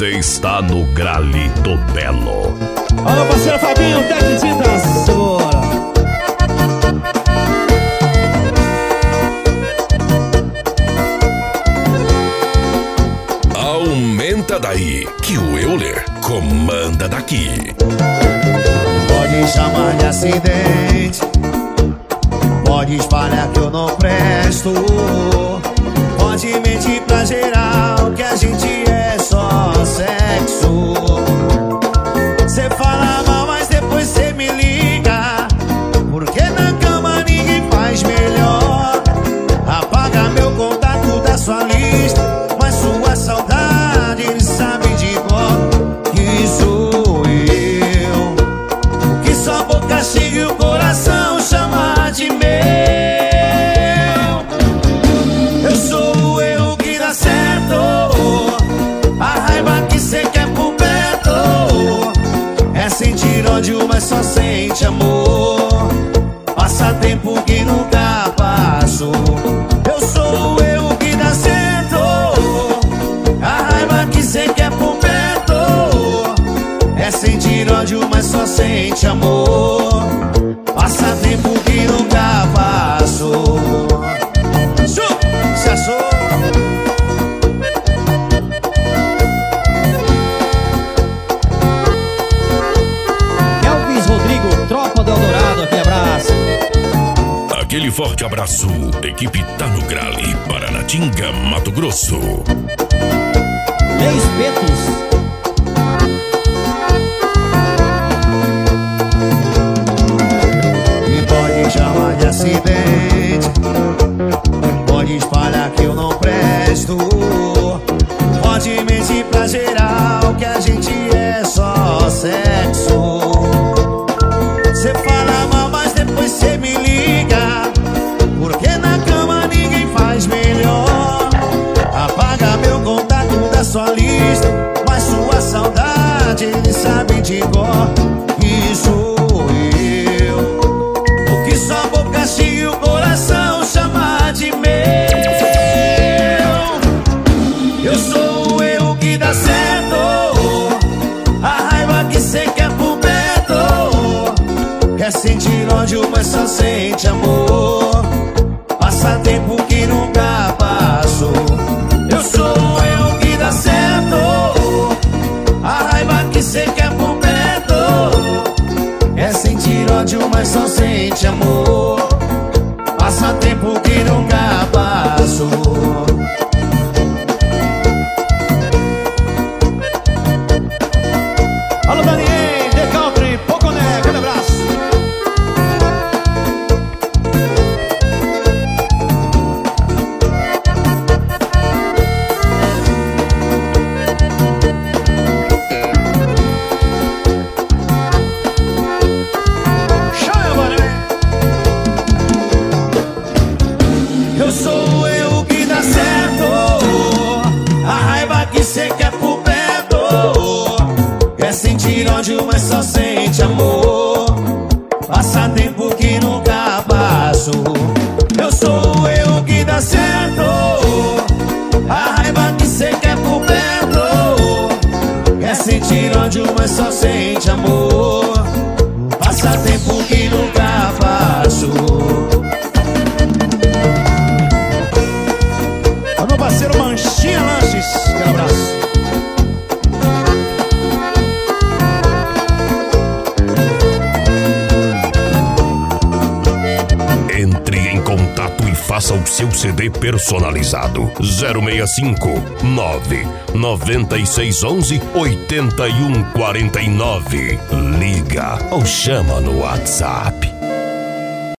Você está no Grale do Belo. Alô, parceiro Fabinho, Tecnitas, segura. Aumenta daí, que o Euler comanda daqui. Pode chamar de acidente, pode espalhar que eu não presto, pode mentir pra geral que a gente é só sexo. Cê fala mal, mas depois cê me liga, porque na cama ninguém faz melhor. Apaga meu contato da sua lista, mas sua saudade ele sabe de cor que sou eu. O que sua boca chega e o coração chama de meu. Eu sou o erro que dá certo, a raiva que cê quer por perto. É sentir ódio, mas só sente amor. Passa tempo que nunca passou. Eu sou o erro que dá certo, a raiva que cê quer por perto. É sentir ódio, mas só sente amor. Passa tempo que nunca passou. Se achou? Elvis Rodrigo, Tropa do Eldorado, aquele abraço. Aquele forte abraço, equipe tá no Grale, Paranatinga, Mato Grosso. Leis Betos. Me pode chamar de acidente, pode espalhar que eu não presto, pode mentir pra geral que a gente é só sexo. Cê fala mal, mas depois cê me liga, porque na cama ninguém faz melhor. Apaga meu contato da sua lista, mas sua saudade ele sabe de cor que sou eu. O que sua boca chega e o coração chama de meu. Eu sou o erro que dá certo, a raiva que cê quer por perto. Quer sentir ódio, mas só sente amor. Passa tempo que nunca passou. Eu sou o erro que dá certo, a raiva que cê quer por perto. É sentir ódio, mas só sente amor. Passa tempo que nunca passou. Alô, Daniel, The Country, Poconé, aquele abraço. Chama, Mané. Eu sou o erro que dá certo, a raiva que cê quer por perto. Quer sentir ódio, mas só sente amor. Passa tempo que nunca passou. Eu sou o erro que dá certo, a raiva que cê quer por perto. Quer sentir ódio, mas só sente amor. Passa tempo que nunca passou. Alô, meu parceiro Manchinha Lanches, aquele abraço. Entre em contato e faça o seu CD personalizado. 065 99611 8149. Liga ou chama no WhatsApp.